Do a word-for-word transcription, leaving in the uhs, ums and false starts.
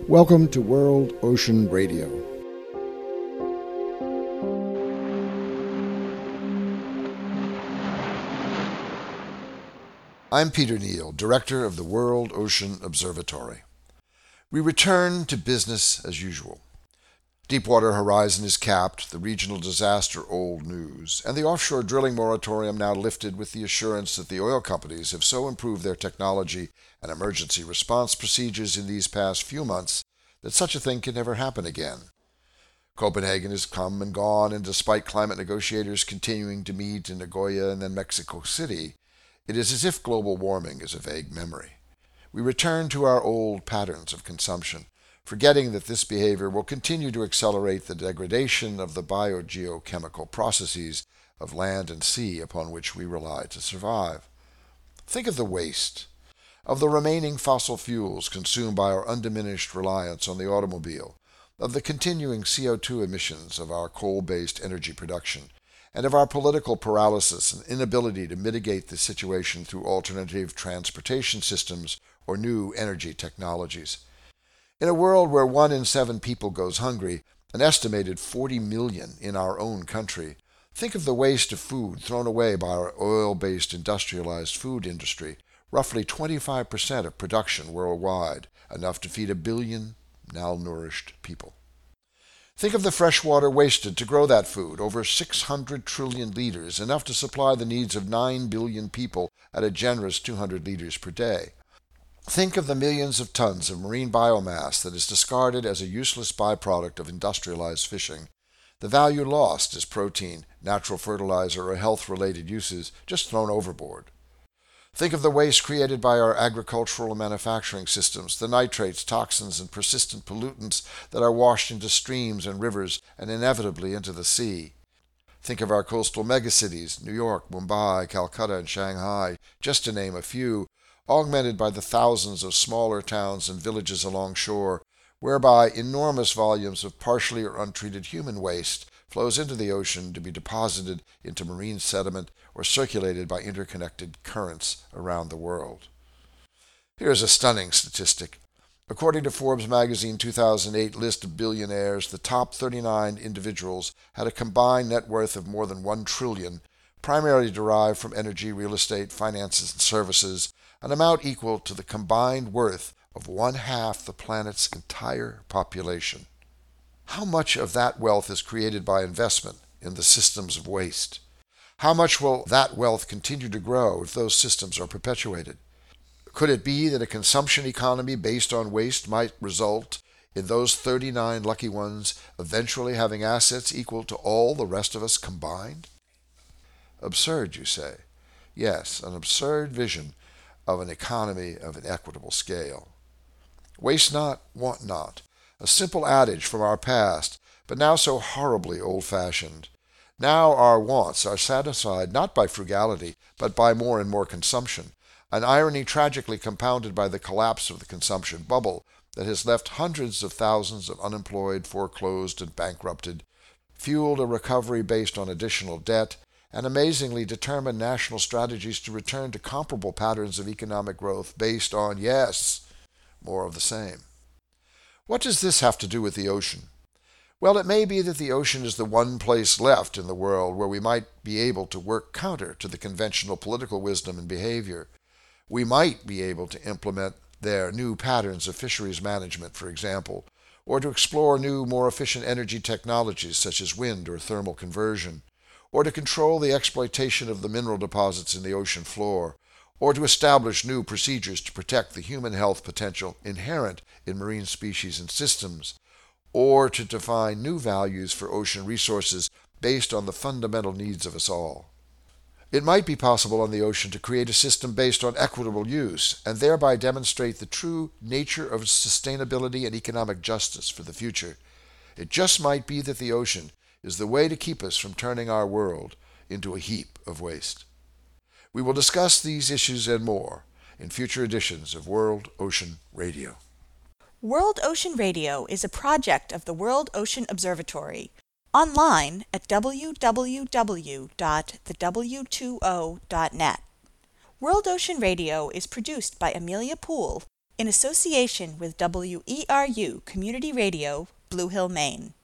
Welcome to World Ocean Radio. I'm Peter Neal, Director of the World Ocean Observatory. We return to business as usual. Deepwater Horizon is capped, the regional disaster old news, and the offshore drilling moratorium now lifted with the assurance that the oil companies have so improved their technology and emergency response procedures in these past few months that such a thing can never happen again. Copenhagen has come and gone, and despite climate negotiators continuing to meet in Nagoya and then Mexico City, it is as if global warming is a vague memory. We return to our old patterns of consumption, forgetting that this behavior will continue to accelerate the degradation of the biogeochemical processes of land and sea upon which we rely to survive. Think of the waste, of the remaining fossil fuels consumed by our undiminished reliance on the automobile, of the continuing C O two emissions of our coal-based energy production, and of our political paralysis and inability to mitigate the situation through alternative transportation systems or new energy technologies. In a world where one in seven people goes hungry, an estimated forty million in our own country, think of the waste of food thrown away by our oil-based industrialized food industry, roughly twenty-five percent of production worldwide, enough to feed a billion malnourished people. Think of the fresh water wasted to grow that food, over six hundred trillion liters, enough to supply the needs of nine billion people at a generous two hundred liters per day. Think of the millions of tons of marine biomass that is discarded as a useless byproduct of industrialized fishing, the value lost as protein, natural fertilizer, or health-related uses just thrown overboard. Think of the waste created by our agricultural and manufacturing systems, the nitrates, toxins, and persistent pollutants that are washed into streams and rivers and inevitably into the sea. Think of our coastal megacities, New York, Mumbai, Calcutta, and Shanghai, just to name a few, augmented by the thousands of smaller towns and villages along shore, whereby enormous volumes of partially or untreated human waste flows into the ocean to be deposited into marine sediment or circulated by interconnected currents around the world. Here is a stunning statistic. According to Forbes magazine two thousand eight list of billionaires, the top thirty-nine individuals had a combined net worth of more than one trillion dollars, primarily derived from energy, real estate, finances, and services, an amount equal to the combined worth of one-half the planet's entire population. How much of that wealth is created by investment in the systems of waste? How much will that wealth continue to grow if those systems are perpetuated? Could it be that a consumption economy based on waste might result in those thirty-nine lucky ones eventually having assets equal to all the rest of us combined? Absurd, you say. Yes, an absurd vision of an economy of an equitable scale. Waste not, want not. A simple adage from our past, but now so horribly old-fashioned. Now our wants are satisfied not by frugality, but by more and more consumption, an irony tragically compounded by the collapse of the consumption bubble that has left hundreds of thousands of unemployed, foreclosed, and bankrupted, fueled a recovery based on additional debt, and amazingly determined national strategies to return to comparable patterns of economic growth based on, yes, more of the same. What does this have to do with the ocean? Well, it may be that the ocean is the one place left in the world where we might be able to work counter to the conventional political wisdom and behavior. We might be able to implement there new patterns of fisheries management, for example, or to explore new, more efficient energy technologies such as wind or thermal conversion, or to control the exploitation of the mineral deposits in the ocean floor, or to establish new procedures to protect the human health potential inherent in marine species and systems, or to define new values for ocean resources based on the fundamental needs of us all. It might be possible on the ocean to create a system based on equitable use, and thereby demonstrate the true nature of sustainability and economic justice for the future. It just might be that the ocean is the way to keep us from turning our world into a heap of waste. We will discuss these issues and more in future editions of World Ocean Radio. World Ocean Radio is a project of the World Ocean Observatory. Online at w w w dot the w two o dot net. World Ocean Radio is produced by Amelia Poole in association with W E R U Community Radio, Blue Hill, Maine.